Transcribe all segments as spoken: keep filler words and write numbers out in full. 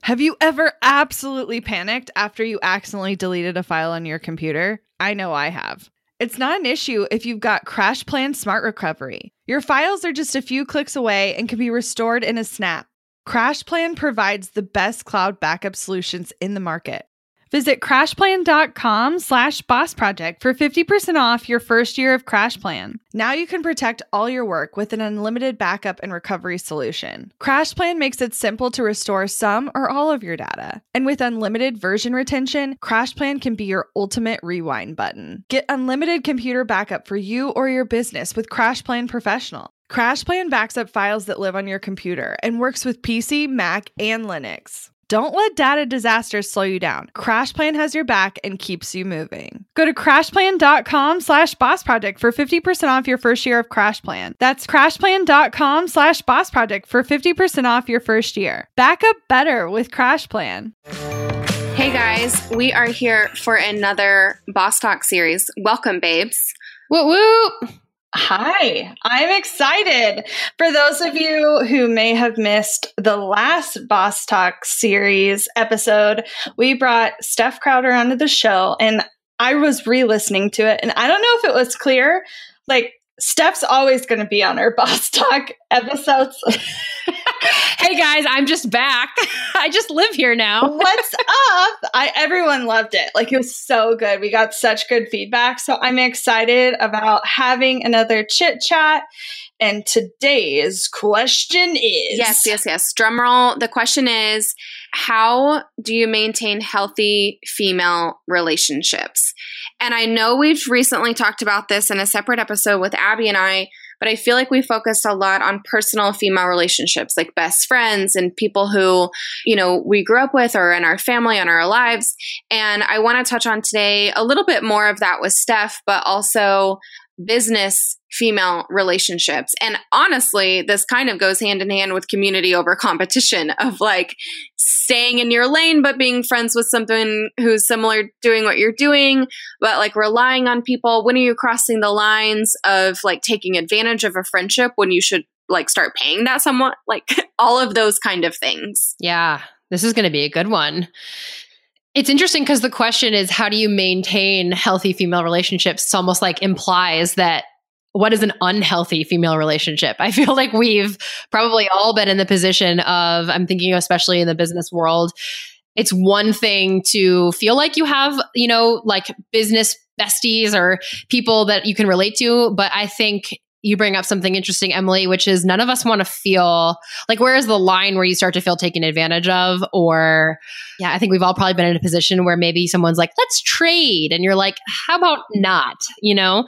Have you ever absolutely panicked after you accidentally deleted a file on your computer? I know I have. It's not an issue if you've got CrashPlan Smart Recovery. Your files are just a few clicks away and can be restored in a snap. CrashPlan provides the best cloud backup solutions in the market. Visit crashplan.com slash boss project for fifty percent off your first year of CrashPlan. Now you can protect all your work with an unlimited backup and recovery solution. CrashPlan makes it simple to restore some or all of your data. And with unlimited version retention, CrashPlan can be your ultimate rewind button. Get unlimited computer backup for you or your business with CrashPlan Professional. CrashPlan backs up files that live on your computer and works with P C, Mac, and Linux. Don't let data disasters slow you down. CrashPlan has your back and keeps you moving. Go to crashplan.com slash boss project for fifty percent off your first year of CrashPlan. That's crashplan.com slash boss project for fifty percent off your first year. Back up better with CrashPlan. Hey guys, we are here for another Boss Talk series. Welcome, babes. Woo woo! Hi, I'm excited. For those of you who may have missed the last Boss Talk series episode, we brought Steph Crowder onto the show, and I was re-listening to it, and I don't know if it was clear. Like, Steph's always going to be on our Boss Talk episodes. Hey guys, I'm just back. I just live here now. What's up? I everyone loved it. Like, it was so good. We got such good feedback. So I'm excited about having another chit chat. And today's question is Yes, yes, yes. Drum roll. The question is, how do you maintain healthy female relationships? And I know we've recently talked about this in a separate episode with Abby and I, but I feel like we focused a lot on personal female relationships, like best friends and people who, you know, we grew up with or in our family, in our lives. And I want to touch on today a little bit more of that with Steph, but also business female relationships. And honestly, this kind of goes hand in hand with community over competition of like staying in your lane, but being friends with someone who's similar, doing what you're doing, but like relying on people. When are you crossing the lines of like taking advantage of a friendship when you should like start paying that someone? Like all of those kind of things. Yeah, this is going to be a good one. It's interesting because the question is, how do you maintain healthy female relationships? It's almost like implies that what is an unhealthy female relationship? I feel like we've probably all been in the position of, I'm thinking especially in the business world, it's one thing to feel like you have, you know, like business besties or people that you can relate to. But I think you bring up something interesting, Emily, which is none of us want to feel like, where is the line where you start to feel taken advantage of? Or, yeah, I think we've all probably been in a position where maybe someone's like, let's trade. And you're like, how about not, you know?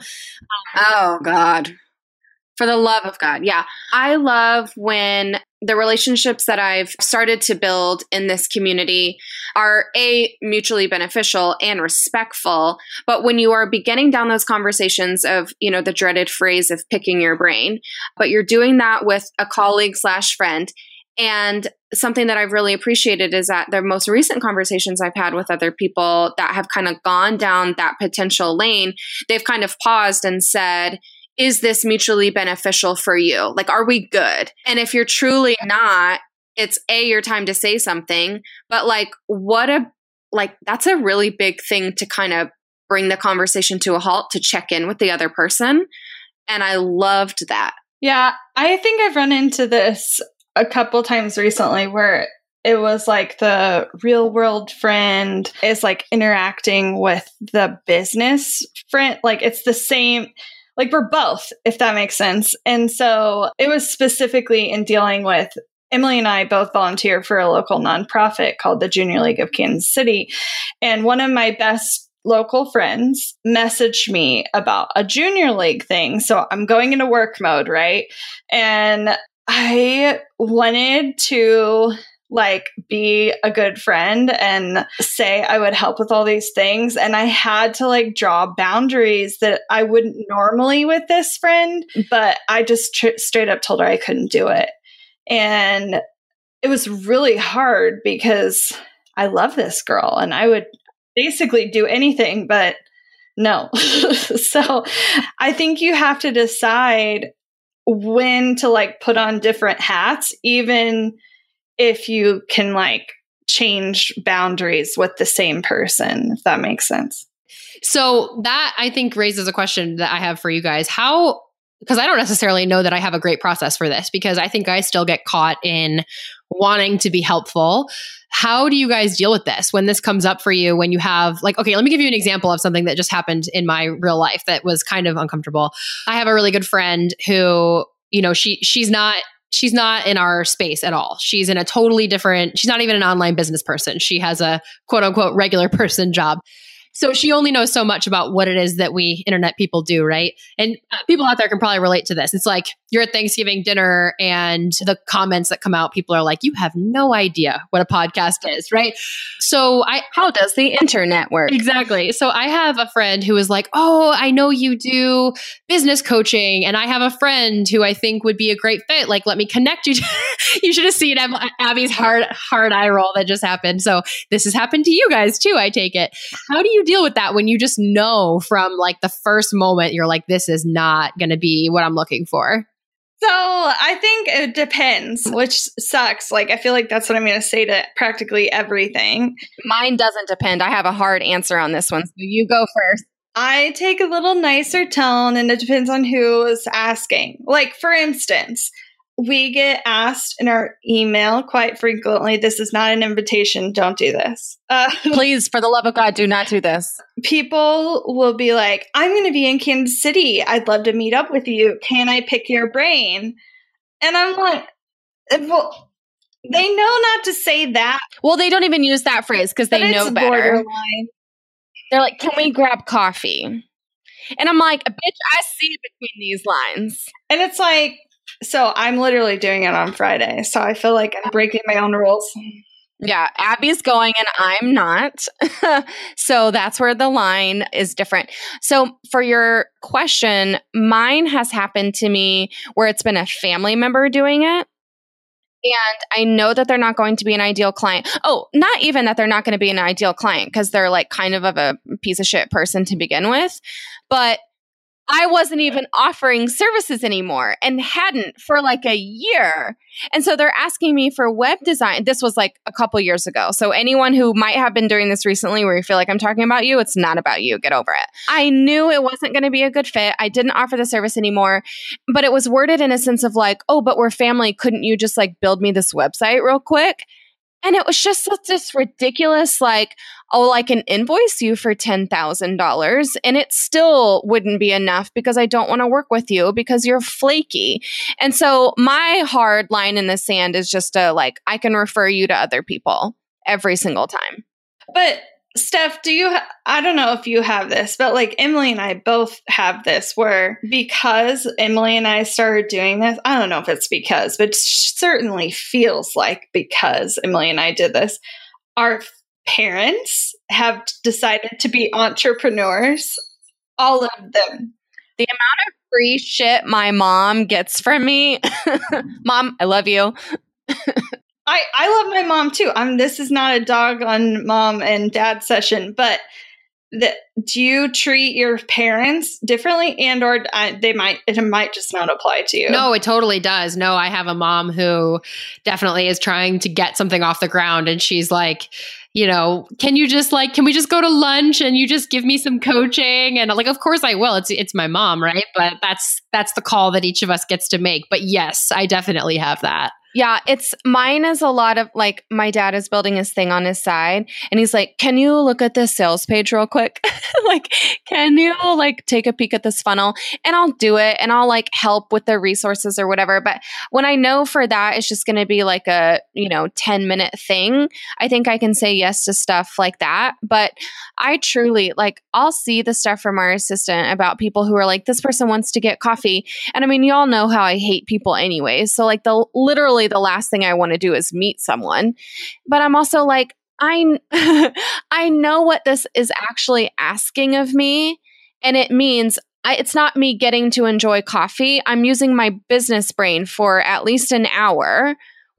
Oh, God. For the love of God. Yeah. I love when the relationships that I've started to build in this community are A, mutually beneficial and respectful. But when you are beginning down those conversations of, you know, the dreaded phrase of picking your brain, but you're doing that with a colleague slash friend. And something that I've really appreciated is that the most recent conversations I've had with other people that have kind of gone down that potential lane, they've kind of paused and said, is this mutually beneficial for you? Like, are we good? And if you're truly not, it's A, your time to say something, but like, what a, like, that's a really big thing to kind of bring the conversation to a halt, to check in with the other person. And I loved that. Yeah, I think I've run into this a couple times recently where it was like the real world friend is like interacting with the business friend. Like, it's the same. Like, we're both, if that makes sense. And so it was specifically in dealing with, Emily and I both volunteer for a local nonprofit called the Junior League of Kansas City. And one of my best local friends messaged me about a junior league thing. So I'm going into work mode, right? And I wanted to like be a good friend and say I would help with all these things. And I had to like draw boundaries that I wouldn't normally with this friend, but I just tr- straight up told her I couldn't do it. And it was really hard because I love this girl and I would basically do anything, but no. So I think you have to decide when to like put on different hats, even if you can like change boundaries with the same person, if that makes sense. So that I think raises a question that I have for you guys. How, because I don't necessarily know that I have a great process for this, because I think I still get caught in wanting to be helpful. How do you guys deal with this when this comes up for you? When you have like, okay, let me give you an example of something that just happened in my real life that was kind of uncomfortable. I have a really good friend who, you know, she she's not she's not in our space at all. She's in a totally different, she's not even an online business person. She has a quote unquote regular person job. So she only knows so much about what it is that we internet people do, right? And people out there can probably relate to this. It's like you're at Thanksgiving dinner and the comments that come out, people are like, you have no idea what a podcast is, right? So I, how does the internet work? Exactly. So I have a friend who is like, oh, I know you do business coaching, and I have a friend who I think would be a great fit. Like, let me connect you. To you should have seen Ab- Abby's hard, hard eye roll that just happened. So this has happened to you guys too, I take it. How do you deal with that when you just know from like the first moment you're like, this is not going to be what I'm looking for? So I think it depends, which sucks. Like, I feel like that's what I'm going to say to practically everything. Mine doesn't depend. I have a hard answer on this one. So you go first. I take a little nicer tone, and it depends on who is asking. Like, for instance, we get asked in our email quite frequently, this is not an invitation, don't do this. Uh, Please, for the love of God, do not do this. People will be like, I'm going to be in Kansas City. I'd love to meet up with you. Can I pick your brain? And I'm like, well, they know not to say that. Well, they don't even use that phrase because they know better. Borderline. They're like, can we grab coffee? And I'm like, bitch, I see between these lines. And it's like, so I'm literally doing it on Friday. So I feel like I'm breaking my own rules. Yeah, Abby's going and I'm not. So that's where the line is different. So for your question, mine has happened to me where it's been a family member doing it. And I know that they're not going to be an ideal client. Oh, not even that they're not going to be an ideal client because they're like kind of of a piece of shit person to begin with. But I wasn't even offering services anymore and hadn't for like a year. And so they're asking me for web design. This was like a couple years ago. So anyone who might have been doing this recently where you feel like I'm talking about you, it's not about you. Get over it. I knew it wasn't going to be a good fit. I didn't offer the service anymore, but it was worded in a sense of like, oh, but we're family. Couldn't you just like build me this website real quick? And it was just such this ridiculous, like, oh, I can invoice you for ten thousand dollars and it still wouldn't be enough because I don't want to work with you because you're flaky. And so my hard line in the sand is just a, like, I can refer you to other people every single time. But Steph, do you, ha- I don't know if you have this, but like Emily and I both have this where because Emily and I started doing this, I don't know if it's because, but it certainly feels like because Emily and I did this, our parents have decided to be entrepreneurs, all of them. The amount of free shit my mom gets from me, Mom, I love you. I, I love my mom too. I'm, this is not a dog on mom and dad session, but the, do you treat your parents differently, and or uh, they might it might just not apply to you? No, it totally does. No, I have a mom who definitely is trying to get something off the ground, and she's like, you know, can you just like, can we just go to lunch and you just give me some coaching? And like, of course I will. It's it's my mom, right? But that's that's the call that each of us gets to make. But yes, I definitely have that. Yeah, it's mine is a lot of like my dad is building his thing on his side and he's like, can you look at this sales page real quick? Like, can you like take a peek at this funnel? And I'll do it and I'll like help with the resources or whatever. But when I know for that, it's just going to be like a, you know, ten minute thing. I think I can say yes to stuff like that. But I truly like, I'll see the stuff from our assistant about people who are like, this person wants to get coffee. And I mean, y'all know how I hate people anyway. So like the literally the last thing I want to do is meet someone. But I'm also like, I, I know what this is actually asking of me. And it means I, it's not me getting to enjoy coffee. I'm using my business brain for at least an hour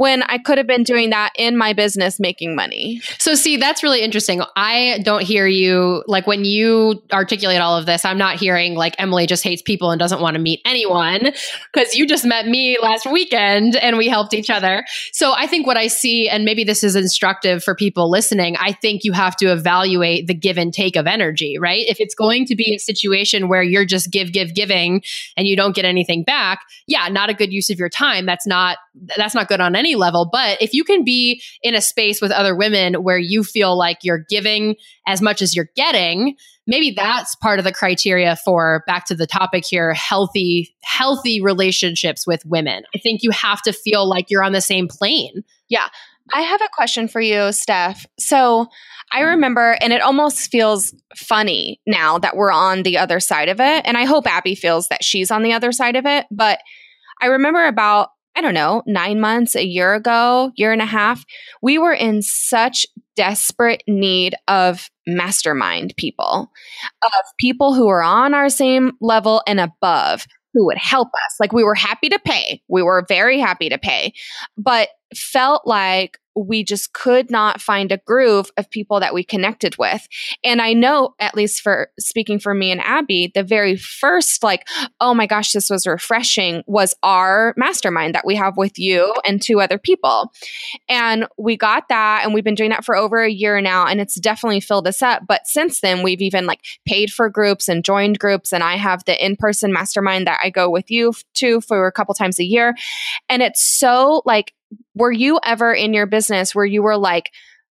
when I could have been doing that in my business, making money. So see, that's really interesting. I don't hear you, like when you articulate all of this, I'm not hearing like Emily just hates people and doesn't want to meet anyone, because you just met me last weekend and we helped each other. So I think what I see, and maybe this is instructive for people listening, I think you have to evaluate the give and take of energy, right? If it's going to be a situation where you're just give, give, giving and you don't get anything back, yeah, not a good use of your time. That's not, that's not good on any level. But if you can be in a space with other women where you feel like you're giving as much as you're getting, maybe that's part of the criteria for, back to the topic here, healthy, healthy relationships with women. I think you have to feel like you're on the same plane. Yeah. I have a question for you, Steph. So I remember, and it almost feels funny now that we're on the other side of it. And I hope Abby feels that she's on the other side of it. But I remember about, I don't know, nine months, a year ago, year and a half, we were in such desperate need of mastermind people, of people who were on our same level and above, who would help us. Like, we were happy to pay. We were very happy to pay, but felt like we just could not find a groove of people that we connected with. And I know, at least for speaking for me and Abby, the very first, like, oh my gosh, this was refreshing, was our mastermind that we have with you and two other people. And we got that, and we've been doing that for over a year now, and it's definitely filled us up. But since then, we've even like paid for groups and joined groups. And I have the in-person mastermind that I go with you to for a couple times a year. And it's so like, were you ever in your business where you were like,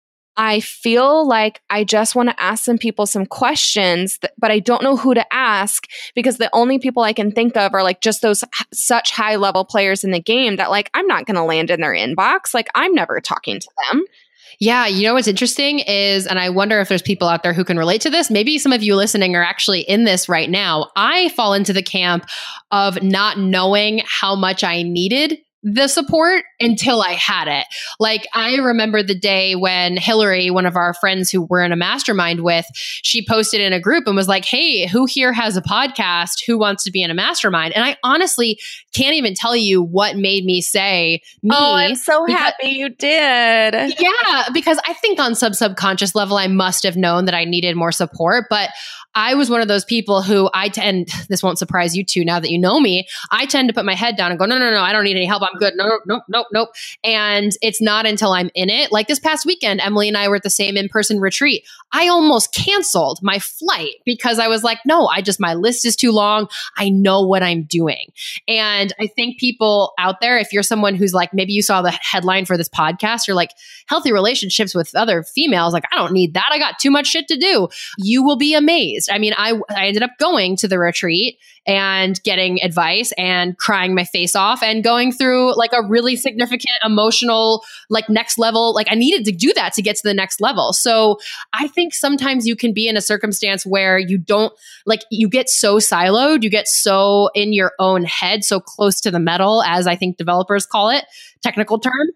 I feel like I just want to ask some people some questions, th- but I don't know who to ask, because the only people I can think of are like just those h- such high level players in the game that like, I'm not going to land in their inbox. Like, I'm never talking to them. Yeah. You know what's interesting is, and I wonder if there's people out there who can relate to this. Maybe some of you listening are actually in this right now. I fall into the camp of not knowing how much I needed the support until I had it. Like, I remember the day when Hillary, one of our friends who we're in a mastermind with, she posted in a group and was like, hey, who here has a podcast? Who wants to be in a mastermind? And I honestly can't even tell you what made me say me. Oh, I'm so because, happy you did. Yeah, because I think on sub subconscious level, I must have known that I needed more support. But I was one of those people who I tend, this won't surprise you two now that you know me, I tend to put my head down and go, no, no, no, I don't need any help. I'm good. No, no, no, no, no. And it's not until I'm in it. Like this past weekend, Emily and I were at the same in-person retreat. I almost canceled my flight because I was like, no, I just, my list is too long. I know what I'm doing. And I think people out there, if you're someone who's like, maybe you saw the headline for this podcast, you're like, healthy relationships with other females. Like, I don't need that. I got too much shit to do. You will be amazed. I mean, I, I ended up going to the retreat and getting advice and crying my face off and going through like a really significant emotional, like next level. Like I needed to do that to get to the next level. So I think sometimes you can be in a circumstance where you don't, like you get so siloed, you get so in your own head, so close to the metal, as I think developers call it, technical term,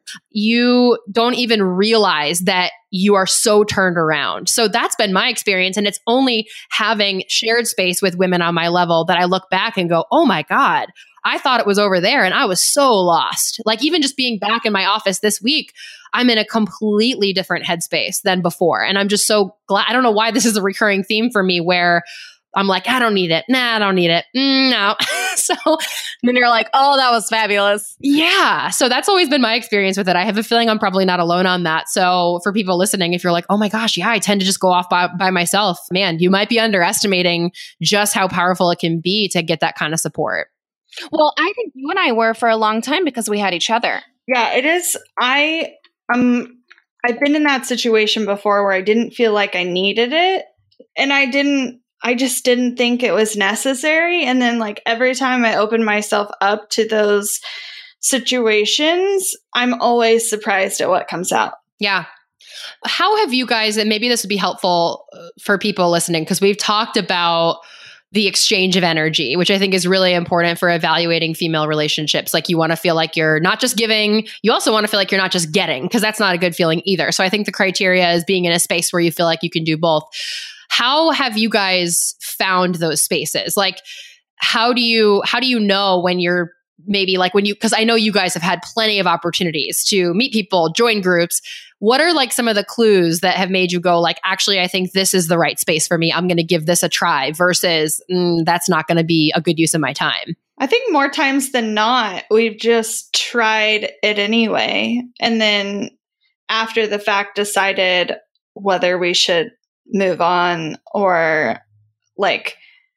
you don't even realize that you are so turned around. So that's been my experience. And it's only having shared space with women on my level that I look back and go, oh my God, I thought it was over there and I was so lost. Like even just being back in my office this week, I'm in a completely different headspace than before. And I'm just so glad. I don't know why this is a recurring theme for me where I'm like, I don't need it. Nah, I don't need it. Mm, no. So then you're like, oh, that was fabulous. Yeah. So that's always been my experience with it. I have a feeling I'm probably not alone on that. So for people listening, if you're like, oh my gosh, yeah, I tend to just go off by, by myself, man, you might be underestimating just how powerful it can be to get that kind of support. Well, I think you and I were for a long time because we had each other. Yeah, it is. I, um, I've been in that situation before where I didn't feel like I needed it. And I didn't, I just didn't think it was necessary. And then like every time I open myself up to those situations, I'm always surprised at what comes out. Yeah. How have you guys, and maybe this would be helpful for people listening, because we've talked about the exchange of energy, which I think is really important for evaluating female relationships. Like you want to feel like you're not just giving, you also want to feel like you're not just getting, because that's not a good feeling either. So I think the criteria is being in a space where you feel like you can do both. How have you guys found those spaces? Like, how do you, how do you know when you're maybe like when you, because I know you guys have had plenty of opportunities to meet people, join groups. What are like some of the clues that have made you go like, actually, I think this is the right space for me. I'm going to give this a try versus mm, that's not going to be a good use of my time? I think more times than not, we've just tried it anyway. And then after the fact, decided whether we should move on or like,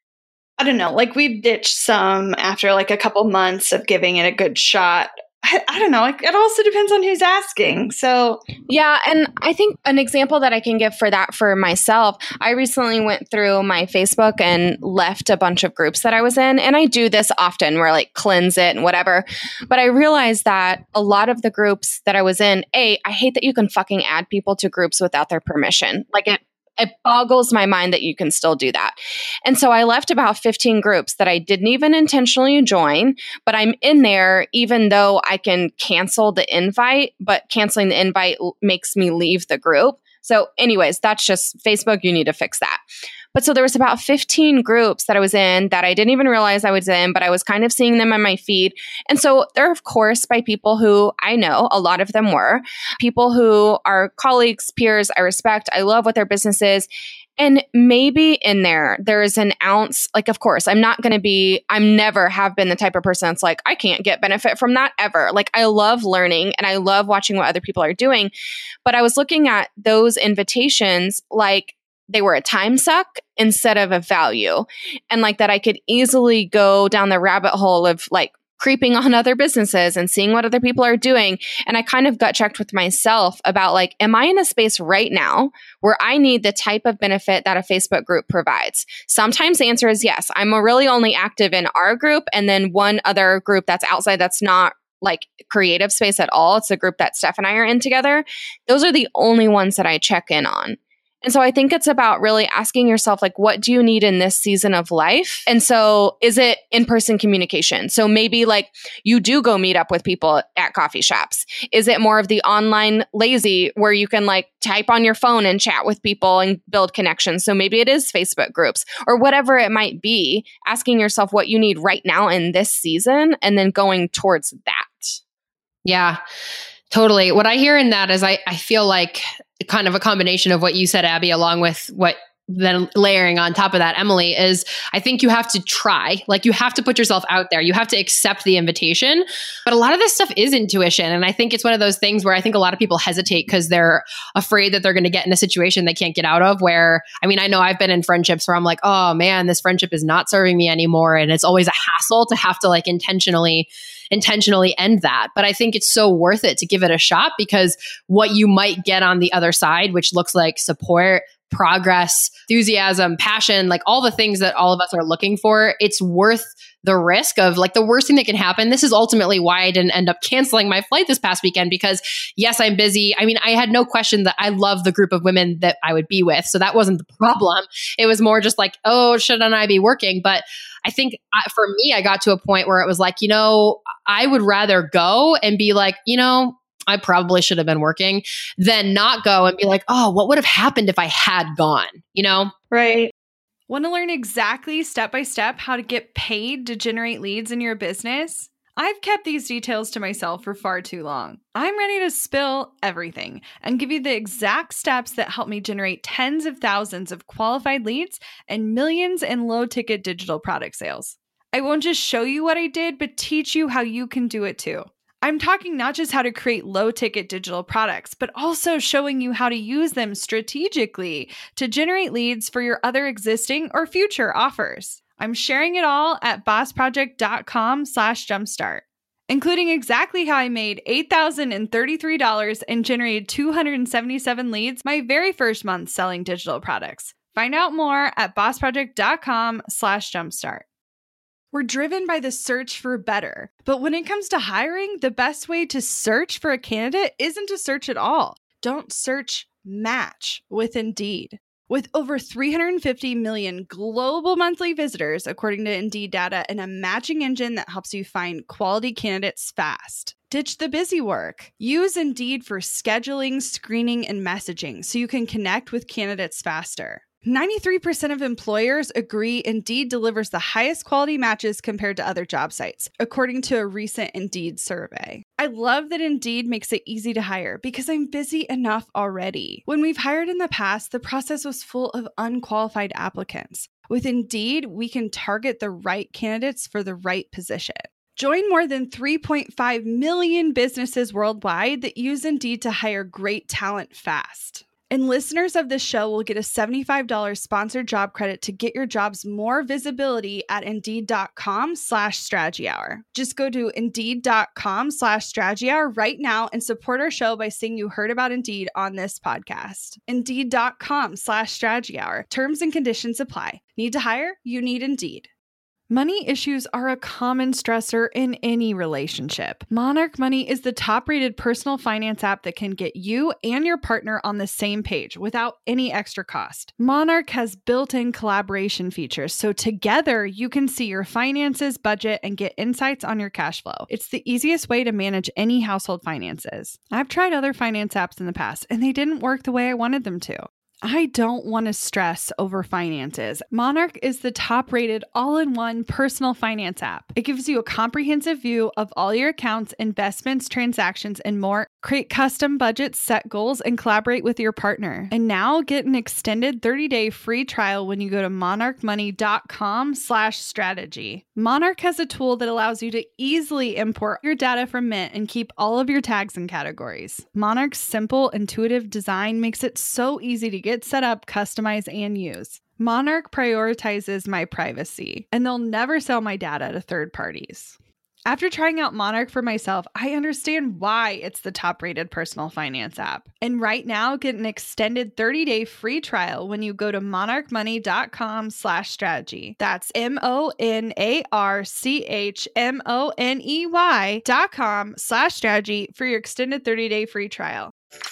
I don't know, like we've ditched some after like a couple months of giving it a good shot. I, I don't know. It, it also depends on who's asking. So, yeah. And I think an example that I can give for that for myself, I recently went through my Facebook and left a bunch of groups that I was in. And I do this often where I like cleanse it and whatever. But I realized that a lot of the groups that I was in, A, I hate that you can fucking add people to groups without their permission. Like it It boggles my mind that you can still do that. And so I left about fifteen groups that I didn't even intentionally join, but I'm in there even though I can cancel the invite, but canceling the invite l- makes me leave the group. So anyways, that's just Facebook. You need to fix that. But so there was about fifteen groups that I was in that I didn't even realize I was in, but I was kind of seeing them on my feed. And so they're, of course, by people who I know, a lot of them were, people who are colleagues, peers, I respect, I love what their business is. And maybe in there, there is an ounce, like, of course, I'm not going to be, I'm never have been the type of person that's like, I can't get benefit from that ever. Like, I love learning and I love watching what other people are doing. But I was looking at those invitations like, they were a time suck instead of a value. And like that I could easily go down the rabbit hole of like creeping on other businesses and seeing what other people are doing. And I kind of gut checked with myself about like, am I in a space right now where I need the type of benefit that a Facebook group provides? Sometimes the answer is yes. I'm really only active in our group and then one other group that's outside that's not like creative space at all. It's a group that Steph and I are in together. Those are the only ones that I check in on. And so I think it's about really asking yourself, like, what do you need in this season of life? And so is it in-person communication? So maybe like you do go meet up with people at coffee shops. Is it more of the online lazy where you can like type on your phone and chat with people and build connections? So maybe it is Facebook groups or whatever it might be, asking yourself what you need right now in this season and then going towards that. Yeah, totally. What I hear in that is I, I feel like kind of a combination of what you said, Abby, along with what then layering on top of that, Emily, is I think you have to try, like you have to put yourself out there. You have to accept the invitation. But a lot of this stuff is intuition. And I think it's one of those things where I think a lot of people hesitate because they're afraid that they're going to get in a situation they can't get out of where, I mean, I know I've been in friendships where I'm like, oh man, this friendship is not serving me anymore. And it's always a hassle to have to like intentionally intentionally end that. But I think it's so worth it to give it a shot because what you might get on the other side, which looks like support, progress, enthusiasm, passion, like all the things that all of us are looking for, it's worth the risk of like the worst thing that can happen. This is ultimately why I didn't end up canceling my flight this past weekend because yes, I'm busy. I mean, I had no question that I love the group of women that I would be with. So that wasn't the problem. It was more just like, oh, shouldn't I be working? But I think I, for me, I got to a point where it was like, you know, I would rather go and be like, you know, I probably should have been working than not go and be like, oh, what would have happened if I had gone, you know? Right. Want to learn exactly step by step how to get paid to generate leads in your business? I've kept these details to myself for far too long. I'm ready to spill everything and give you the exact steps that help me generate tens of thousands of qualified leads and millions in low-ticket digital product sales. I won't just show you what I did, but teach you how you can do it too. I'm talking not just how to create low-ticket digital products, but also showing you how to use them strategically to generate leads for your other existing or future offers. I'm sharing it all at bossproject.com slash jumpstart, including exactly how I made eight thousand thirty-three dollars and generated two hundred seventy-seven leads my very first month selling digital products. Find out more at bossproject.com slash jumpstart. We're driven by the search for better. But when it comes to hiring, the best way to search for a candidate isn't to search at all. Don't search, match with Indeed. With over three hundred fifty million global monthly visitors, according to Indeed data, and a matching engine that helps you find quality candidates fast. Ditch the busy work. Use Indeed for scheduling, screening, and messaging so you can connect with candidates faster. ninety-three percent of employers agree Indeed delivers the highest quality matches compared to other job sites, according to a recent Indeed survey. I love that Indeed makes it easy to hire because I'm busy enough already. When we've hired in the past, the process was full of unqualified applicants. With Indeed, we can target the right candidates for the right position. Join more than three point five million businesses worldwide that use Indeed to hire great talent fast. And listeners of this show will get a seventy-five dollars sponsored job credit to get your jobs more visibility at Indeed.com slash strategy hour. Just go to Indeed.com slash strategy hour right now and support our show by saying you heard about Indeed on this podcast. Indeed.com slash strategy hour. Terms and conditions apply. Need to hire? You need Indeed. Money issues are a common stressor in any relationship. Monarch Money is the top-rated personal finance app that can get you and your partner on the same page without any extra cost. Monarch has built-in collaboration features, so together you can see your finances, budget, and get insights on your cash flow. It's the easiest way to manage any household finances. I've tried other finance apps in the past, and they didn't work the way I wanted them to. I don't want to stress over finances. Monarch is the top-rated all-in-one personal finance app. It gives you a comprehensive view of all your accounts, investments, transactions, and more. Create custom budgets, set goals, and collaborate with your partner. And now get an extended thirty-day free trial when you go to monarchmoney.com slash strategy. Monarch has a tool that allows you to easily import your data from Mint and keep all of your tags and categories. Monarch's simple, intuitive design makes it so easy to get set up, customize, and use. Monarch prioritizes my privacy, and they'll never sell my data to third parties. After trying out Monarch for myself, I understand why it's the top-rated personal finance app. And right now, get an extended thirty-day free trial when you go to monarchmoney.com slash strategy. That's M-O-N-A-R-C-H-M-O-N-E-Y dot com slash strategy for your extended thirty-day free trial.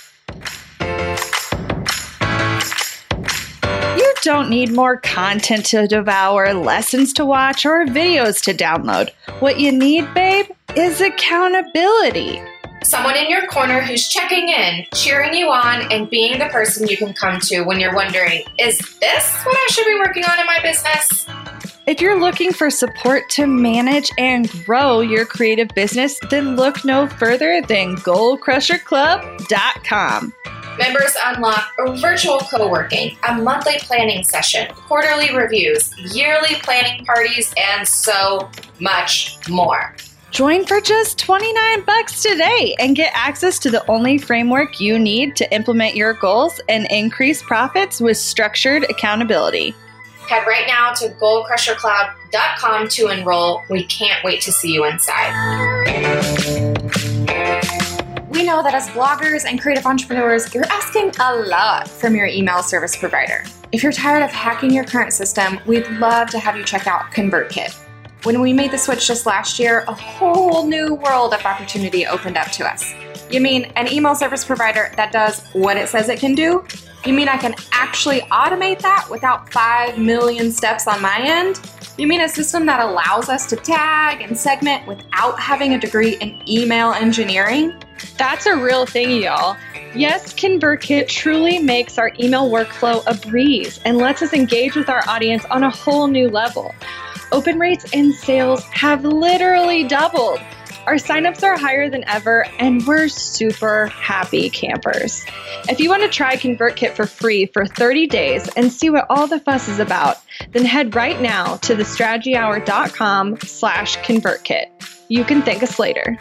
You don't need more content to devour, lessons to watch, or videos to download. What you need, babe, is accountability. Someone in your corner who's checking in, cheering you on, and being the person you can come to when you're wondering, is this what I should be working on in my business? If you're looking for support to manage and grow your creative business, then look no further than goal crusher club dot com. Members unlock a virtual co-working, a monthly planning session, quarterly reviews, yearly planning parties, and so much more. Join for just twenty-nine bucks today and get access to the only framework you need to implement your goals and increase profits with structured accountability. Head right now to goal crusher cloud dot com to enroll. We can't wait to see you inside. We know that as bloggers and creative entrepreneurs, you're asking a lot from your email service provider. If you're tired of hacking your current system, we'd love to have you check out ConvertKit. When we made the switch just last year, a whole new world of opportunity opened up to us. You mean an email service provider that does what it says it can do? You mean I can actually automate that without five million steps on my end? You mean a system that allows us to tag and segment without having a degree in email engineering? That's a real thing, y'all. Yes, ConvertKit truly makes our email workflow a breeze and lets us engage with our audience on a whole new level. Open rates and sales have literally doubled. Our signups are higher than ever, and we're super happy campers. If you want to try ConvertKit for free for thirty days and see what all the fuss is about, then head right now to the strategy hour dot com slash ConvertKit. You can thank us later.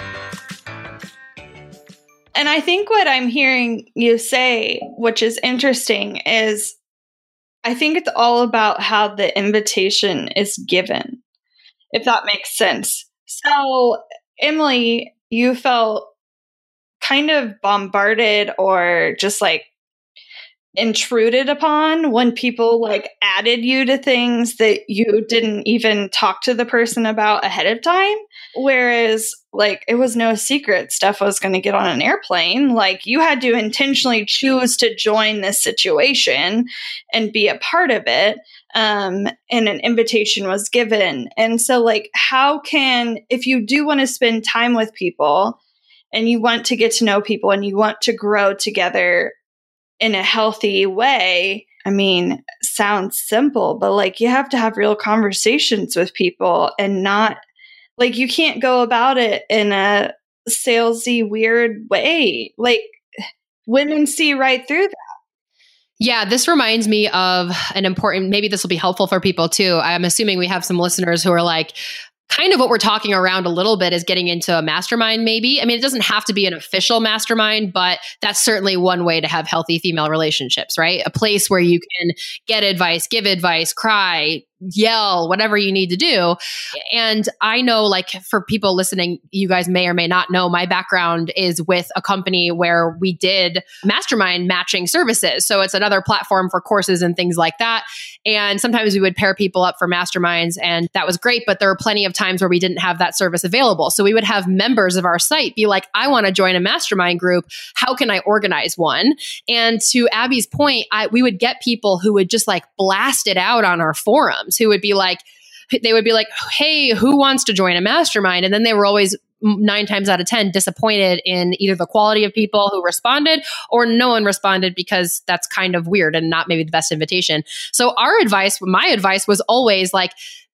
And I think what I'm hearing you say, which is interesting, is I think it's all about how the invitation is given, if that makes sense. So, Emily, you felt kind of bombarded or just like intruded upon when people like added you to things that you didn't even talk to the person about ahead of time. Whereas like it was no secret stuff was going to get on an airplane. Like you had to intentionally choose to join this situation and be a part of it. Um, and an invitation was given. And so like, how can, if you do want to spend time with people and you want to get to know people and you want to grow together, in a healthy way, I mean, sounds simple, but like you have to have real conversations with people and not like you can't go about it in a salesy, weird way. Like women see right through that. Yeah, this reminds me of an important, maybe this will be helpful for people too. I'm assuming we have some listeners who are like, kind of what we're talking around a little bit is getting into a mastermind, maybe. I mean, it doesn't have to be an official mastermind, but that's certainly one way to have healthy female relationships, right? A place where you can get advice, give advice, cry, yell, whatever you need to do. And I know, like, for people listening, you guys may or may not know, my background is with a company where we did mastermind matching services. So it's another platform for courses and things like that. And sometimes we would pair people up for masterminds, and that was great. But there were plenty of times where we didn't have that service available. So we would have members of our site be like, I want to join a mastermind group. How can I organize one? And to Abby's point, I, we would get people who would just like blast it out on our forums, who would be like, they would be like, hey, who wants to join a mastermind? And then they were always nine times out of ten disappointed in either the quality of people who responded or no one responded because that's kind of weird and not maybe the best invitation. So our advice, my advice was always like,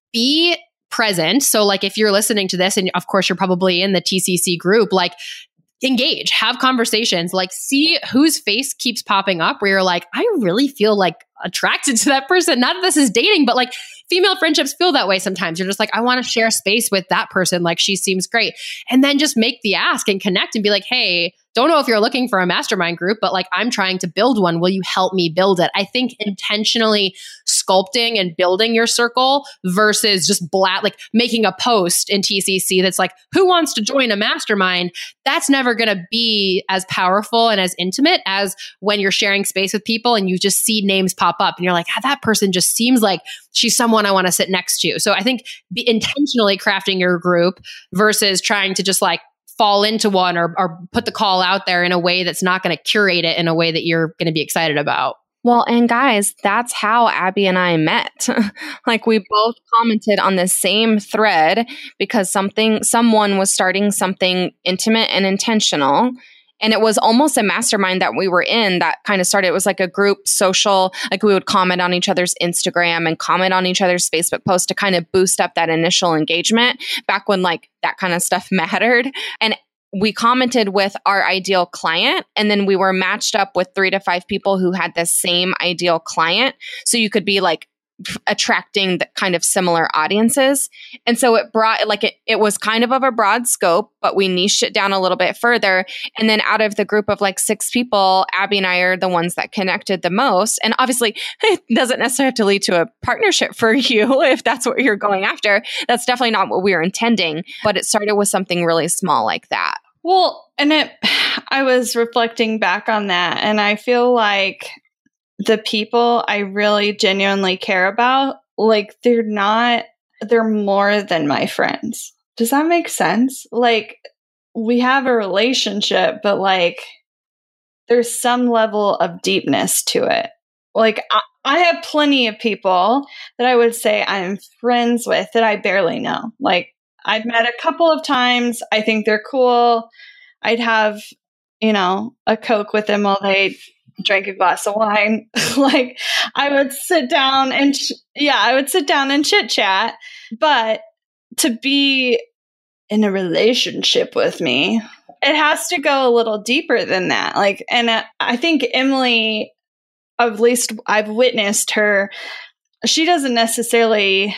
be present. So like if you're listening to this and of course you're probably in the T C C group, like engage, have conversations, like see whose face keeps popping up where you're like, I really feel like attracted to that person. Not that this is dating, but like female friendships feel that way sometimes. You're just like, I want to share space with that person. Like she seems great. And then just make the ask and connect and be like, hey, don't know if you're looking for a mastermind group, but like I'm trying to build one. Will you help me build it? I think intentionally sculpting and building your circle versus just blat, like making a post in T C C that's like, who wants to join a mastermind? That's never going to be as powerful and as intimate as when you're sharing space with people and you just see names pop up and you're like, ah, that person just seems like she's someone I want to sit next to. So I think be intentionally crafting your group versus trying to just like fall into one or, or put the call out there in a way that's not going to curate it in a way that you're going to be excited about. Well, and guys, that's how Abby and I met. Like we both commented on the same thread because something, someone was starting something intimate and intentional. And it was almost a mastermind that we were in that kind of started. It was like a group social, like we would comment on each other's Instagram and comment on each other's Facebook posts to kind of boost up that initial engagement back when like that kind of stuff mattered. And we commented with our ideal client, and then we were matched up with three to five people who had the same ideal client. So you could be like attracting the kind of similar audiences. And so it brought like it, it was kind of of a broad scope, but we niched it down a little bit further. And then out of the group of like six people, Abby and I are the ones that connected the most. And obviously it doesn't necessarily have to lead to a partnership for you if that's what you're going after. That's definitely not what we were intending, but it started with something really small like that. Well, and it, I was reflecting back on that, and I feel like the people I really genuinely care about, like they're not, they're more than my friends. Does that make sense? Like we have a relationship, but like there's some level of deepness to it. Like I, I have plenty of people that I would say I'm friends with that I barely know. Like I've met a couple of times. I think they're cool. I'd have, you know, a Coke with them while they drank a glass of wine. Like I would sit down and, ch- yeah, I would sit down and chit chat. But to be in a relationship with me, it has to go a little deeper than that. Like, and uh, I think Emily, at least I've witnessed her, she doesn't necessarily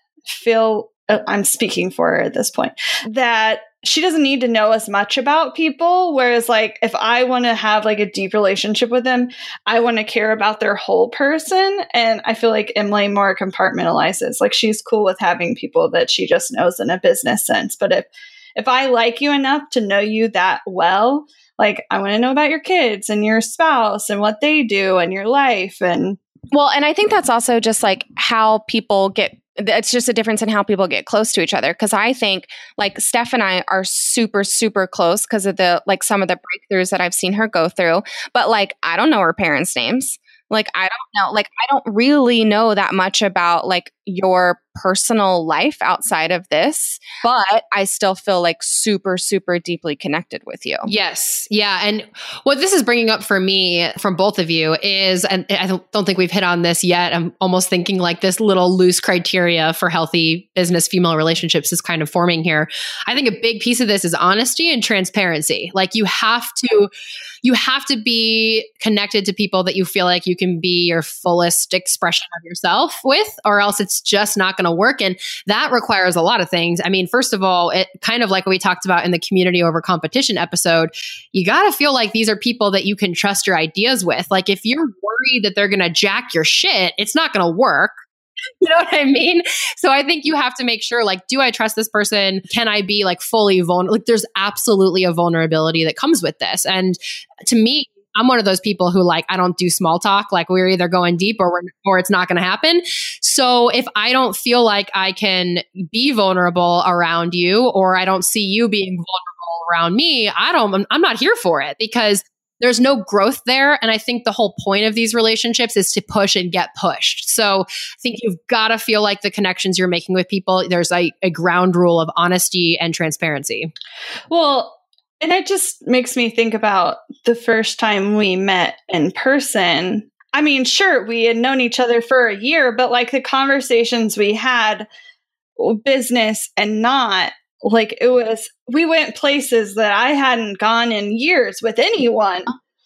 feel, I'm speaking for her at this point, that she doesn't need to know as much about people. Whereas like, if I want to have like a deep relationship with them, I want to care about their whole person. And I feel like Emily more compartmentalizes. Like she's cool with having people that she just knows in a business sense. But if, if I like you enough to know you that well, like I want to know about your kids and your spouse and what they do and your life. And well, and I think that's also just like how people get, it's just a difference in how people get close to each other. Cause I think like Steph and I are super, super close because of the, like some of the breakthroughs that I've seen her go through, but like, I don't know her parents' names. Like, I don't know. Like, I don't really know that much about like your personal life outside of this, but I still feel like super, super deeply connected with you. Yes. Yeah. And what this is bringing up for me from both of you is, and I don't, don't think we've hit on this yet. I'm almost thinking like this little loose criteria for healthy business female relationships is kind of forming here. I think a big piece of this is honesty and transparency. Like you have to, you have to be connected to people that you feel like you can be your fullest expression of yourself with, or else it's just not going to work. And that requires a lot of things. I mean, first of all, it kind of like what we talked about in the community over competition episode, you got to feel like these are people that you can trust your ideas with. Like if you're worried that they're going to jack your shit, it's not going to work. You know what I mean? So I think you have to make sure, like, do I trust this person? Can I be like fully vulnerable? Like there's absolutely a vulnerability that comes with this. And to me, I'm one of those people who like, I don't do small talk. Like we're either going deep or we're, or it's not going to happen. So if I don't feel like I can be vulnerable around you, or I don't see you being vulnerable around me, I don't, I'm, I'm not here for it, because there's no growth there. And I think the whole point of these relationships is to push and get pushed. So I think you've got to feel like the connections you're making with people, there's a, a ground rule of honesty and transparency. Well, and it just makes me think about the first time we met in person. I mean, sure, we had known each other for a year, but like the conversations we had, business and not, like it was, we went places that I hadn't gone in years with anyone.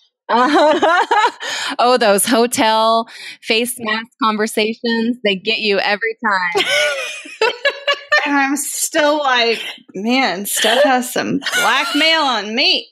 Oh, those hotel face mask conversations, they get you every time. And I'm still like, man, Steph has some blackmail on me.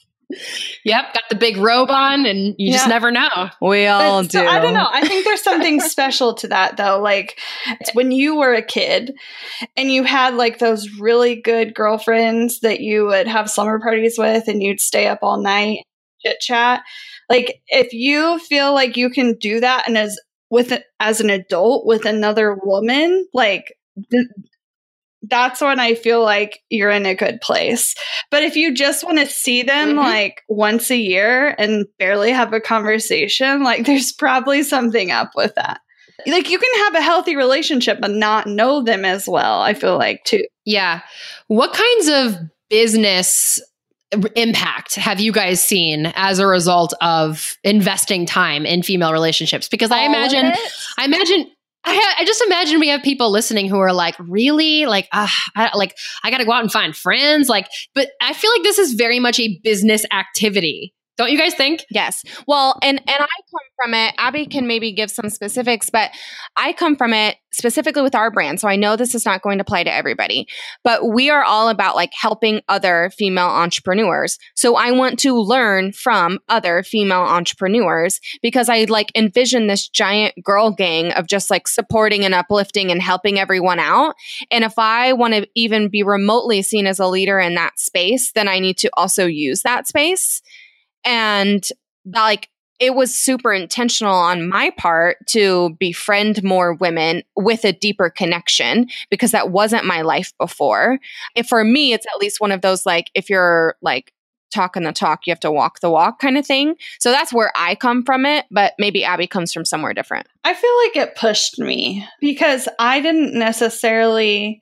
Yep, got the big robe on and you yeah. just never know. We all but, do. So, I don't know. I think there's something special to that though. Like it's when you were a kid and you had like those really good girlfriends that you would have slumber parties with and you'd stay up all night, chit chat. Like if you feel like you can do that and as with as an adult with another woman, like th- that's when I feel like you're in a good place. But if you just want to see them mm-hmm. like once a year and barely have a conversation, like there's probably something up with that. Like you can have a healthy relationship but not know them as well, I feel like too. Yeah. What kinds of business impact have you guys seen as a result of investing time in female relationships? Because I All imagine, I imagine I, ha- I just imagine we have people listening who are like, really? Like, uh, I, like I got to go out and find friends. Like, but I feel like this is very much a business activity. Don't you guys think? Yes. Well, and, and I come from it. Abby can maybe give some specifics, but I come from it specifically with our brand. So I know this is not going to apply to everybody, but we are all about like helping other female entrepreneurs. So I want to learn from other female entrepreneurs because I like envision this giant girl gang of just like supporting and uplifting and helping everyone out. And if I want to even be remotely seen as a leader in that space, then I need to also use that space. And like, it was super intentional on my part to befriend more women with a deeper connection because that wasn't my life before. If for me, it's at least one of those, like, if you're like talking the talk, you have to walk the walk kind of thing. So that's where I come from it. But maybe Abby comes from somewhere different. I feel like it pushed me because I didn't necessarily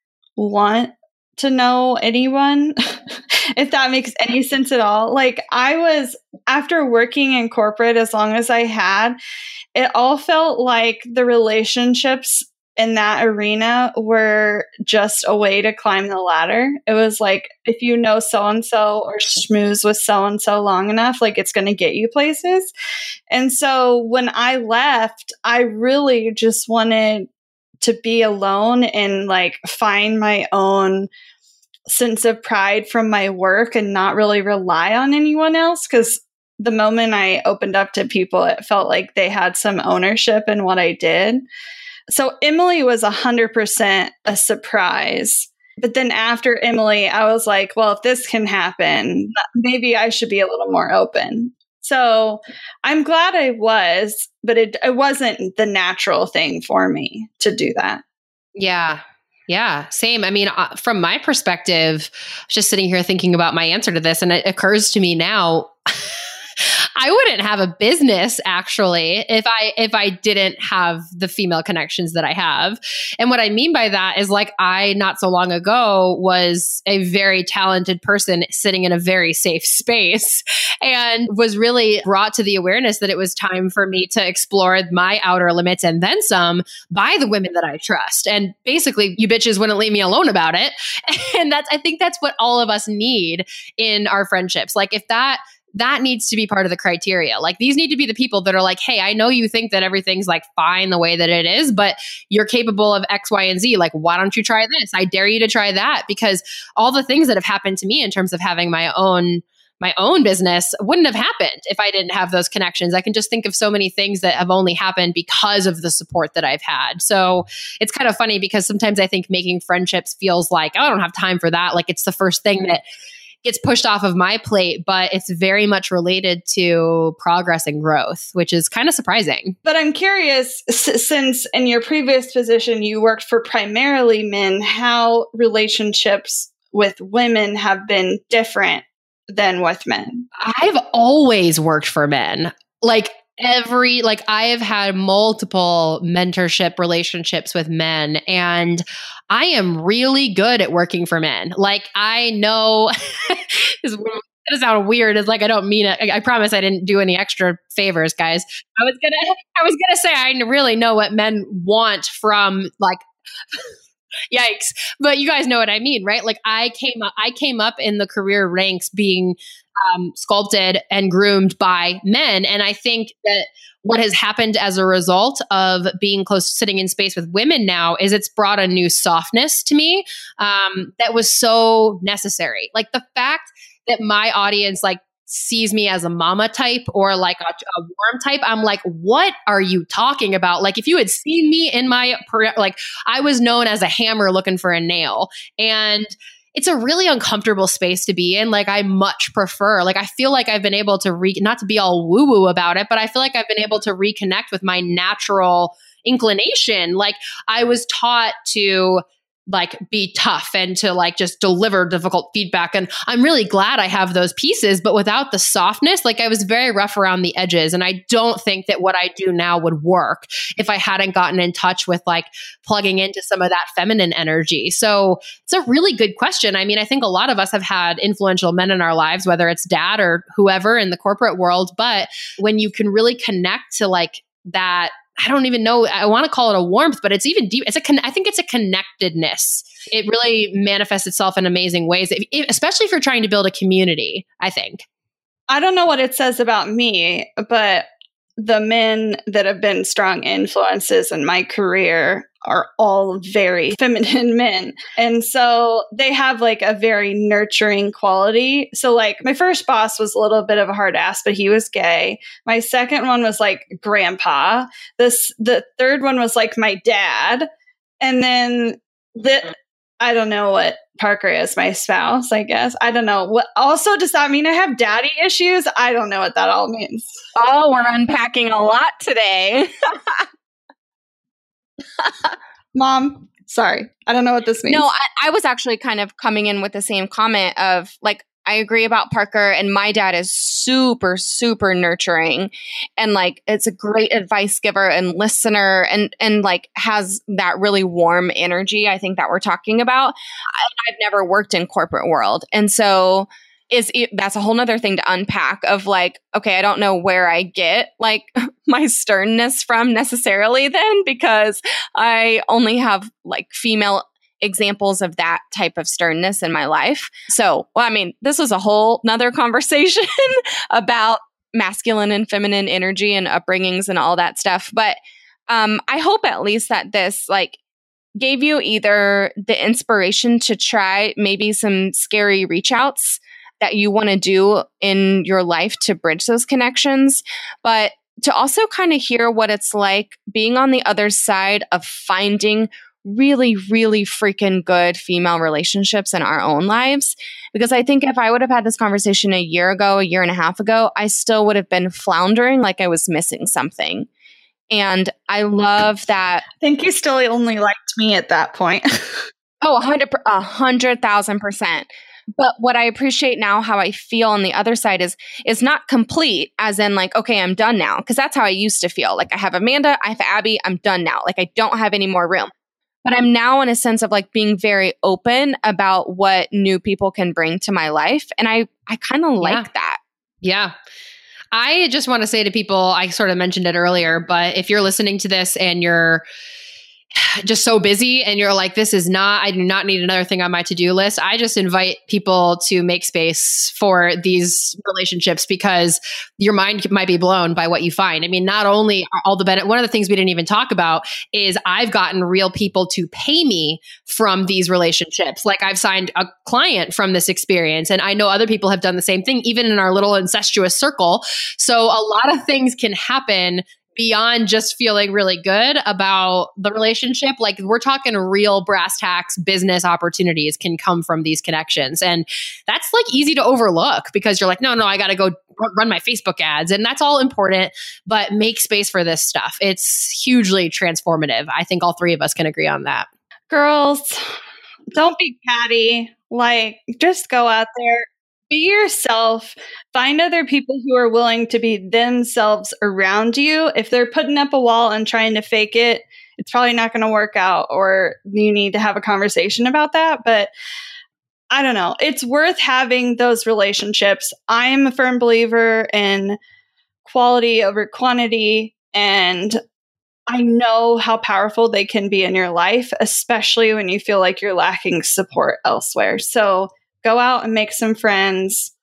want to know anyone, if that makes any sense at all. Like I was, after working in corporate as long as I had, it all felt like the relationships in that arena were just a way to climb the ladder. It was like, if you know so-and-so or schmooze with so-and-so long enough, like it's going to get you places. And so when I left, I really just wanted to be alone and like find my own sense of pride from my work and not really rely on anyone else. Because the moment I opened up to people, it felt like they had some ownership in what I did. So Emily was one hundred percent a surprise. But then after Emily, I was like, well, if this can happen, maybe I should be a little more open. So I'm glad I was, but it, it wasn't the natural thing for me to do that. Yeah. Yeah, same. I mean, uh, from my perspective, just sitting here thinking about my answer to this, and it occurs to me now, I wouldn't have a business actually if I if I didn't have the female connections that I have. And what I mean by that is like I not so long ago was a very talented person sitting in a very safe space and was really brought to the awareness that it was time for me to explore my outer limits and then some by the women that I trust. And basically you bitches wouldn't leave me alone about it. And that's I think that's what all of us need in our friendships. Like if that that needs to be part of the criteria. Like these need to be the people that are like, hey, I know you think that everything's like fine the way that it is, but you're capable of X, Y, and Z. Like, why don't you try this? I dare you to try that, because all the things that have happened to me in terms of having my own my own business wouldn't have happened if I didn't have those connections. I can just think of so many things that have only happened because of the support that I've had. So it's kind of funny because sometimes I think making friendships feels like, oh, I don't have time for that. Like it's the first thing that gets pushed off of my plate, but it's very much related to progress and growth, which is kind of surprising. But I'm curious, s- since in your previous position, you worked for primarily men, how relationships with women have been different than with men. I've always worked for men. Like every, like I have had multiple mentorship relationships with men, and I am really good at working for men. Like I know, this does sound weird. It's like I don't mean it. I, I promise I didn't do any extra favors, guys. I was gonna, I was gonna say I really know what men want from like. Yikes. But you guys know what I mean, right? Like I came up, I came up in the career ranks being um, sculpted and groomed by men. And I think that what has happened as a result of being close, sitting in space with women now is it's brought a new softness to me um, that was so necessary. Like the fact that my audience, like, sees me as a mama type or like a, a warm type, I'm like, what are you talking about? Like if you had seen me in my, like I was known as a hammer looking for a nail, and it's a really uncomfortable space to be in. Like I much prefer, like I feel like I've been able to re, not to be all woo woo about it, but I feel like I've been able to reconnect with my natural inclination. Like I was taught to like be tough and to like just deliver difficult feedback. And I'm really glad I have those pieces, but without the softness, like I was very rough around the edges. And I don't think that what I do now would work if I hadn't gotten in touch with like plugging into some of that feminine energy. So it's a really good question. I mean, I think a lot of us have had influential men in our lives, whether it's dad or whoever in the corporate world. But when you can really connect to like that, I don't even know, I want to call it a warmth, but it's even deep. It's a, con- I think it's a connectedness. It really manifests itself in amazing ways, if, if, especially if you're trying to build a community, I think. I don't know what it says about me, but the men that have been strong influences in my career are all very feminine men. And so they have like a very nurturing quality. So like my first boss was a little bit of a hard ass, but he was gay. My second one was like grandpa. This, the third one was like my dad. And then the, I don't know what Parker is, my spouse, I guess. I don't know. What also does that mean I have daddy issues? I don't know what that all means. Oh, we're unpacking a lot today. Mom, sorry. I don't know what this means. No, I, I was actually kind of coming in with the same comment of like, I agree about Parker, and my dad is super, super nurturing, and like it's a great advice giver and listener, and and like has that really warm energy I think that we're talking about. I, I've never worked in corporate world, and so is that's a whole nother thing to unpack of like, okay, I don't know where I get like my sternness from necessarily then, because I only have like female examples of that type of sternness in my life. So, well, I mean, this was a whole nother conversation about masculine and feminine energy and upbringings and all that stuff. But um, I hope at least that this like gave you either the inspiration to try maybe some scary reach outs that you want to do in your life to bridge those connections, but to also kind of hear what it's like being on the other side of finding really, really freaking good female relationships in our own lives. Because I think if I would have had this conversation a year ago, a year and a half ago, I still would have been floundering like I was missing something. And I love that. I think you still only liked me at that point. Oh, a hundred, a hundred thousand percent. But what I appreciate now, how I feel on the other side is, is not complete as in like, okay, I'm done now. Cause that's how I used to feel. Like I have Amanda, I have Abby, I'm done now. Like I don't have any more room. But I'm now in a sense of like being very open about what new people can bring to my life. And I, I kind of like yeah. that. Yeah. I just want to say to people, I sort of mentioned it earlier, but if you're listening to this and you're just so busy and you're like, this is not, I do not need another thing on my to-do list. I just invite people to make space for these relationships because your mind might be blown by what you find. I mean, not only are all the benefit, one of the things we didn't even talk about is I've gotten real people to pay me from these relationships. Like I've signed a client from this experience and I know other people have done the same thing, even in our little incestuous circle. So a lot of things can happen beyond just feeling really good about the relationship. Like we're talking real brass tacks business opportunities can come from these connections. And that's like easy to overlook because you're like, no, no, I got to go run my Facebook ads. And that's all important, but make space for this stuff. It's hugely transformative. I think all three of us can agree on that. Girls, don't be catty. Like just go out there. Be yourself. Find other people who are willing to be themselves around you. If they're putting up a wall and trying to fake it, it's probably not going to work out, or you need to have a conversation about that. But I don't know. It's worth having those relationships. I'm a firm believer in quality over quantity, and I know how powerful they can be in your life, especially when you feel like you're lacking support elsewhere. So go out and make some friends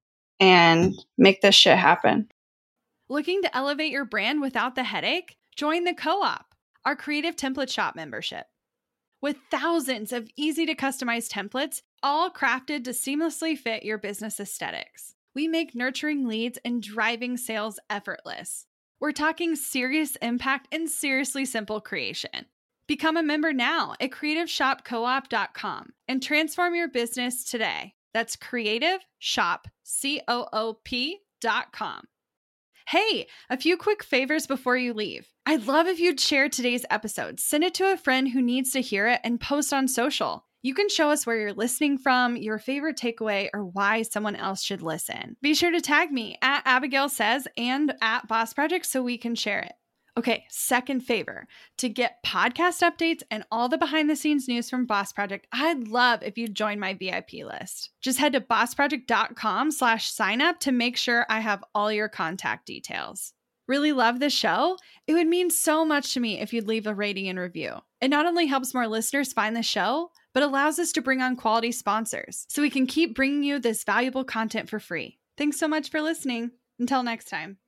and make this shit happen. Looking to elevate your brand without the headache? Join the Co-op, our creative template shop membership. With thousands of easy to customize templates, all crafted to seamlessly fit your business aesthetics, we make nurturing leads and driving sales effortless. We're talking serious impact and seriously simple creation. Become a member now at creative shop co op dot com and transform your business today. That's creative shop co op dot com. Hey, a few quick favors before you leave. I'd love if you'd share today's episode, send it to a friend who needs to hear it, and post on social. You can show us where you're listening from, your favorite takeaway, or why someone else should listen. Be sure to tag me at Abigail Says and at Boss Project so we can share it. Okay, second favor. To get podcast updates and all the behind the scenes news from Boss Project, I'd love if you'd join my V I P list. Just head to boss project dot com slash sign up to make sure I have all your contact details. Really love the show? It would mean so much to me if you'd leave a rating and review. It not only helps more listeners find the show, but allows us to bring on quality sponsors so we can keep bringing you this valuable content for free. Thanks so much for listening. Until next time.